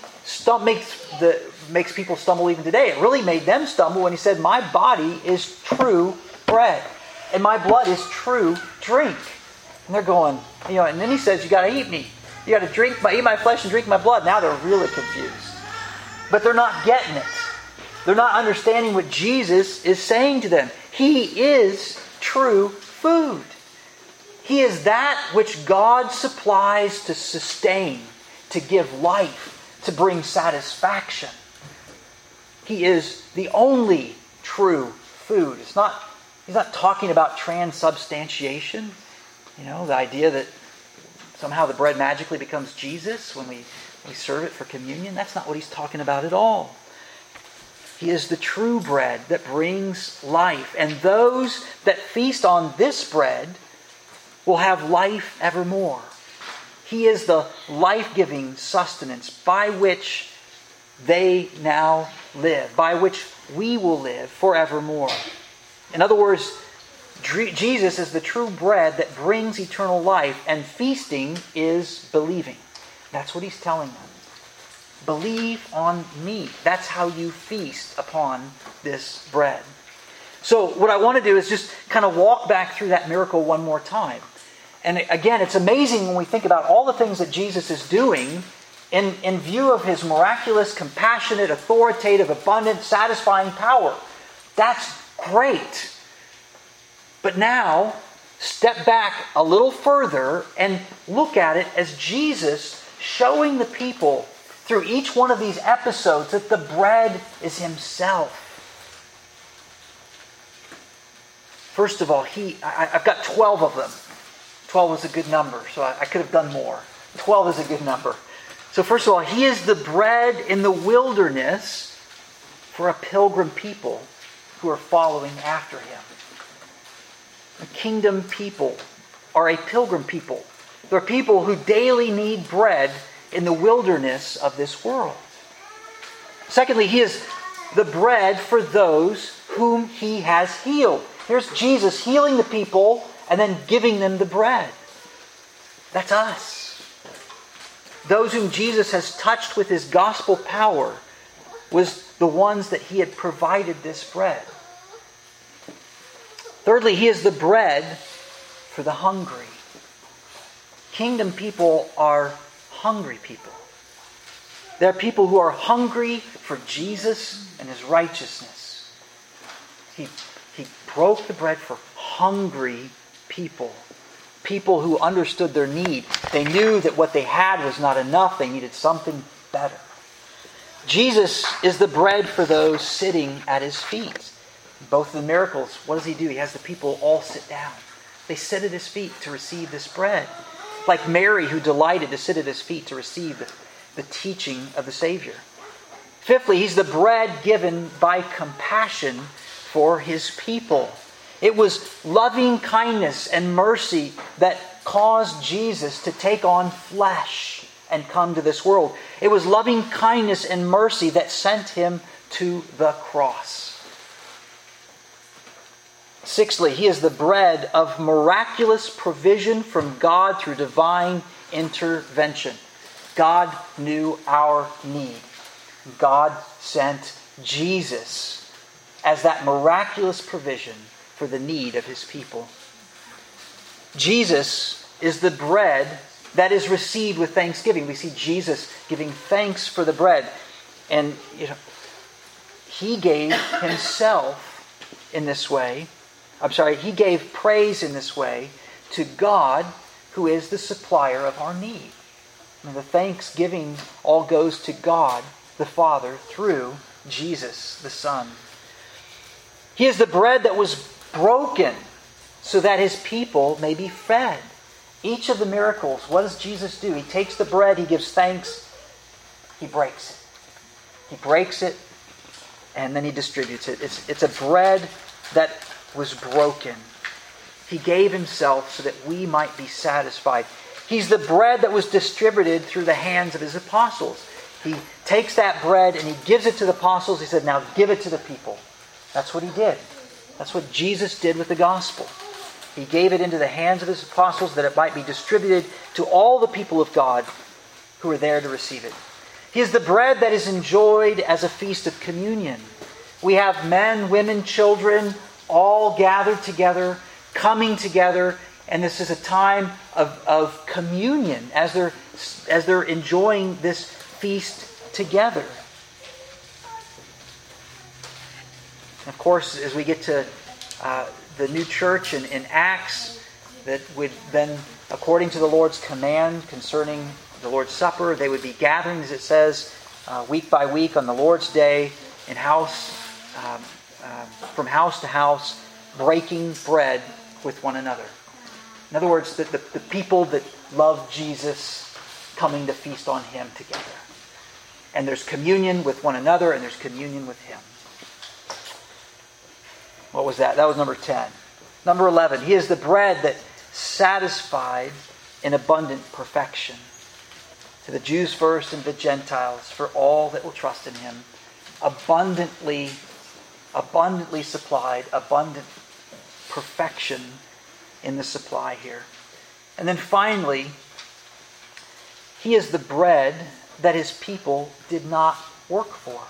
makes people stumble even today. It really made them stumble when He said, my body is true bread. And my blood is true drink. And they're going, and then He says, you got to eat me. You got to eat my flesh and drink my blood. Now they're really confused. But they're not getting it. They're not understanding what Jesus is saying to them. He is true food. He is that which God supplies to sustain, to give life, to bring satisfaction. He is the only true food. He's not talking about transubstantiation. The idea that somehow the bread magically becomes Jesus when we serve it for communion. That's not what he's talking about at all. He is the true bread that brings life. And those that feast on this bread will have life evermore. He is the life-giving sustenance by which they now live, by which we will live forevermore. In other words, Jesus is the true bread that brings eternal life, and feasting is believing. That's what he's telling them. Believe on me. That's how you feast upon this bread. So what I want to do is just kind of walk back through that miracle one more time. And again, it's amazing when we think about all the things that Jesus is doing in view of his miraculous, compassionate, authoritative, abundant, satisfying power. That's great. But now, step back a little further and look at it as Jesus showing the people through each one of these episodes that the bread is himself. First of all, I've got 12 of them. 12 is a good number, so I could have done more. 12 is a good number. So first of all, he is the bread in the wilderness for a pilgrim people who are following after him. The kingdom people are a pilgrim people. They're people who daily need bread in the wilderness of this world. Secondly, he is the bread for those whom he has healed. Here's Jesus healing the people and then giving them the bread. That's us. Those whom Jesus has touched with his gospel power was the ones that he had provided this bread. Thirdly, he is the bread for the hungry. Kingdom people are hungry people. They're people who are hungry for Jesus and his righteousness. He broke the bread for hungry people. People who understood their need. They knew that what they had was not enough. They needed something better. Jesus is the bread for those sitting at his feet. Both of the miracles, what does he do? He has the people all sit down. They sit at his feet to receive this bread. Like Mary, who delighted to sit at his feet to receive the teaching of the Savior. Fifthly, he's the bread given by compassion for his people. It was loving kindness and mercy that caused Jesus to take on flesh and come to this world. It was loving kindness and mercy that sent him to the cross. Sixthly, he is the bread of miraculous provision from God through divine intervention. God knew our need. God sent Jesus as that miraculous provision for the need of his people. Jesus is the bread that is received with thanksgiving. We see Jesus giving thanks for the bread. And he gave himself in this way. He gave praise in this way to God, who is the supplier of our need. And the thanksgiving all goes to God, the Father, through Jesus, the Son. He is the bread that was broken so that his people may be fed. Each of the miracles, what does Jesus do? He takes the bread, he gives thanks, he breaks it. He breaks it, and then he distributes it. It's a bread that was broken. He gave himself so that we might be satisfied. He's the bread that was distributed through the hands of his apostles. He takes that bread and he gives it to the apostles. He said, now give it to the people. That's what he did. That's what Jesus did with the gospel. He gave it into the hands of his apostles that it might be distributed to all the people of God who are there to receive it. He is the bread that is enjoyed as a feast of communion. We have men, women, children, all gathered together, coming together, and this is a time of communion as they're enjoying this feast together. Of course, as we get to the new church in Acts, that would then, according to the Lord's command concerning the Lord's Supper. They would be gathering, as it says, week by week on the Lord's Day in from house to house, breaking bread with one another. In other words, the people that love Jesus coming to feast on Him together. And there's communion with one another, and there's communion with Him. What was that? That was number 10. Number 11, He is the bread that satisfied in abundant perfection. To the Jews first and the Gentiles, for all that will trust in Him. Abundantly supplied, abundant perfection in the supply here. And then finally, He is the bread that His people did not work for.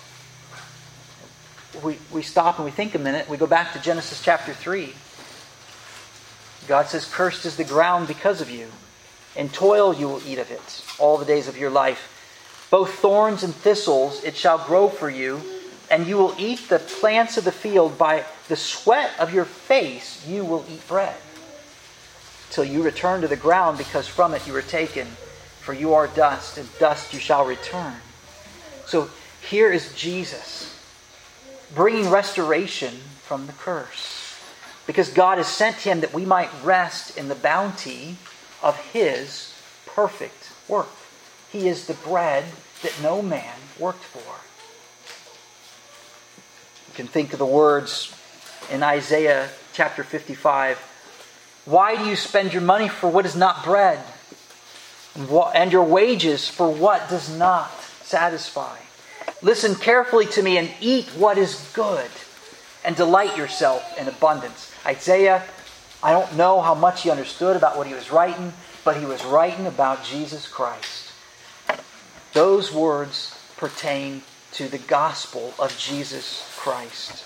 We stop and we think a minute. We go back to Genesis chapter 3. God says, "Cursed is the ground because of you. In toil you will eat of it all the days of your life. Both thorns and thistles it shall grow for you, and you will eat the plants of the field. By the sweat of your face you will eat bread, till you return to the ground, because from it you were taken. For you are dust, and dust you shall return." So here is Jesus bringing restoration from the curse, because God has sent Him that we might rest in the bounty of His perfect work. He is the bread that no man worked for. You can think of the words in Isaiah chapter 55. "Why do you spend your money for what is not bread, and your wages for what does not satisfy? Listen carefully to me and eat what is good, and delight yourself in abundance." Isaiah, I don't know how much he understood about what he was writing, but he was writing about Jesus Christ. Those words pertain to the gospel of Jesus Christ.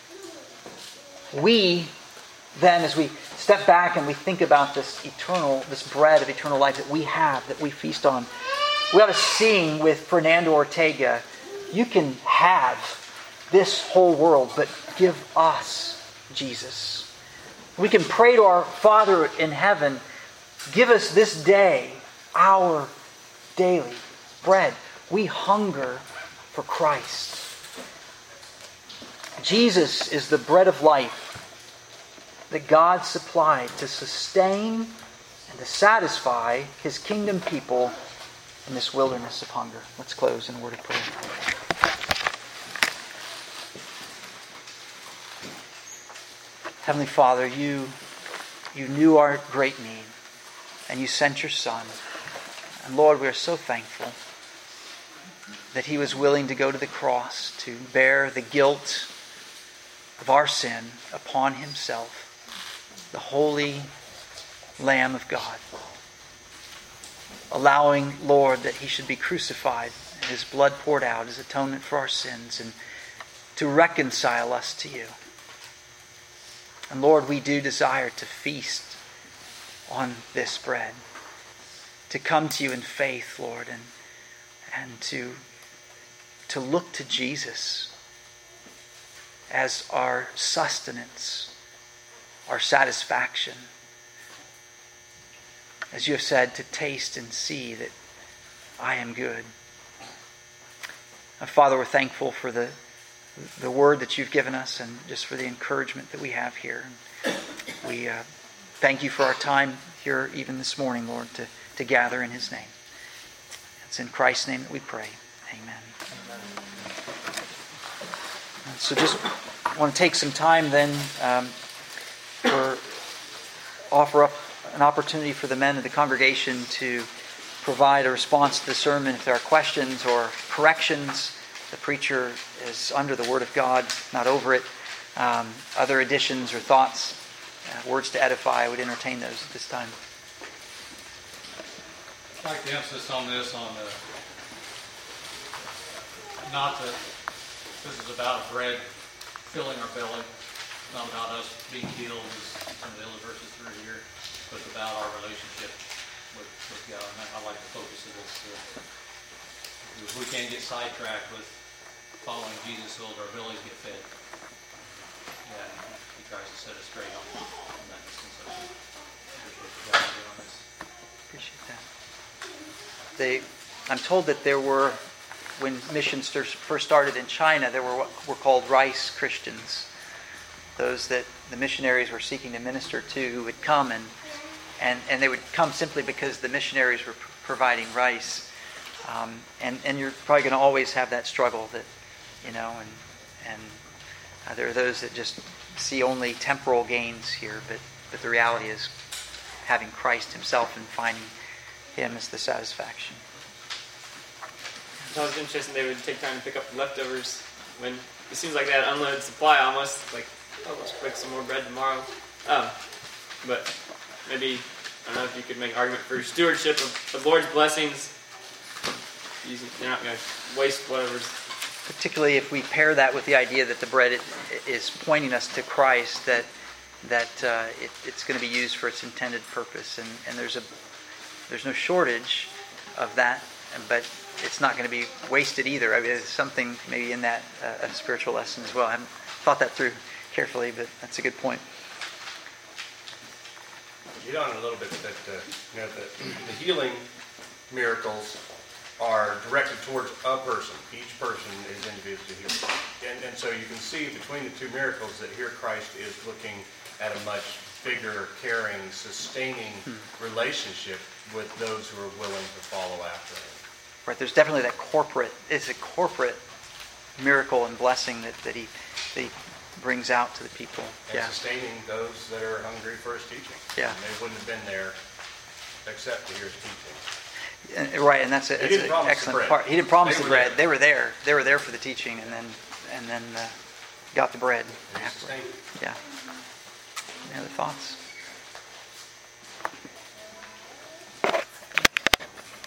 We then, as we step back and we think about this bread of eternal life that we have, that we feast on, we ought to sing with Fernando Ortega, "You can have this whole world, but give us Jesus." We can pray to our Father in heaven, "Give us this day our daily bread." We hunger for Christ. Jesus is the bread of life that God supplied to sustain and to satisfy His kingdom people in this wilderness of hunger. Let's close in a word of prayer. Heavenly Father, you knew our great need, and you sent your Son. And Lord, we are so thankful that He was willing to go to the cross to bear the guilt of our sin upon Himself, the holy Lamb of God, allowing, Lord, that He should be crucified and His blood poured out as atonement for our sins, and to reconcile us to you. And Lord, we do desire to feast on this bread, to come to you in faith, Lord, and to look to Jesus as our sustenance, our satisfaction. As you have said, to taste and see that I am good. And Father, we're thankful for the word that you've given us, and just for the encouragement that we have here. We thank you for our time here even this morning, Lord, to gather in His name. It's in Christ's name that we pray. Amen. So just want to take some time then offer up an opportunity for the men of the congregation to provide a response to the sermon. If there are questions or corrections, the preacher is under the Word of God, not over it. Other additions or thoughts, words to edify, I would entertain those at this time. I'd like to emphasis on this, not that this is about bread filling our belly. It's not about us being healed, as some of the other verses through here, but it's about our relationship with God. And I like the focus of this. If we can't get sidetracked with following Jesus, so our bellies get fed. Yeah, He tries to set us straight on that. So appreciate God doing this. Appreciate that. I'm told that there were, when missions first started in China, there were what were called rice Christians. Those that the missionaries were seeking to minister to, who would come and they would come simply because the missionaries were providing rice. And you're probably going to always have that struggle that, and there are those that just see only temporal gains here, but the reality is having Christ himself and finding him is the satisfaction. It was interesting they would take time to pick up the leftovers when it seems like they had unlimited supply almost, like, oh, let's cook some more bread tomorrow. But maybe, I don't know if you could make an argument for stewardship of the Lord's blessings. You're not going to waste whatever's. Particularly if we pair that with the idea that the bread is pointing us to Christ, that it's going to be used for its intended purpose, and there's no shortage of that, but it's not going to be wasted either. I mean, there's something maybe in that a spiritual lesson as well. I haven't thought that through carefully, but that's a good point. You hit on it a little bit that the healing miracles are directed towards a person. Each person is individually healed. And so you can see between the two miracles that here Christ is looking at a much bigger, caring, sustaining relationship with those who are willing to follow after him. Right, there's definitely it's a corporate miracle and blessing that he brings out to the people. And sustaining those that are hungry for his teaching. Yeah. And they wouldn't have been there except to hear his teaching. Right, and that's an excellent part. He didn't promise the bread. They were there. They were there for the teaching, and then got the bread after. Yeah. Any other thoughts?